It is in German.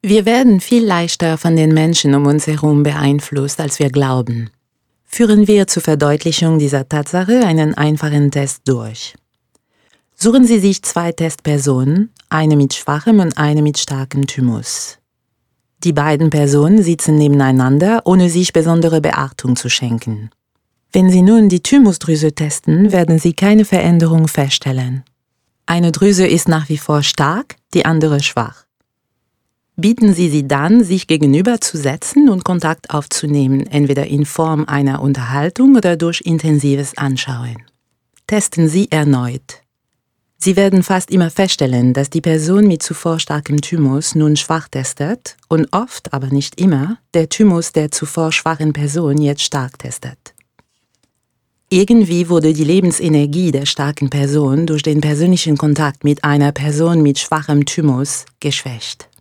Wir werden viel leichter von den Menschen um uns herum beeinflusst, als wir glauben. Führen wir zur Verdeutlichung dieser Tatsache einen einfachen Test durch. Suchen Sie sich 2 Testpersonen, eine mit schwachem und eine mit starkem Thymus. Die beiden Personen sitzen nebeneinander, ohne sich besondere Beachtung zu schenken. Wenn Sie nun die Thymusdrüse testen, werden Sie keine Veränderung feststellen. Eine Drüse ist nach wie vor stark, die andere schwach. Bieten Sie sie dann, sich gegenüberzusetzen und Kontakt aufzunehmen, entweder in Form einer Unterhaltung oder durch intensives Anschauen. Testen Sie erneut. Sie werden fast immer feststellen, dass die Person mit zuvor starkem Thymus nun schwach testet und oft, aber nicht immer, der Thymus der zuvor schwachen Person jetzt stark testet. Irgendwie wurde die Lebensenergie der starken Person durch den persönlichen Kontakt mit einer Person mit schwachem Thymus geschwächt.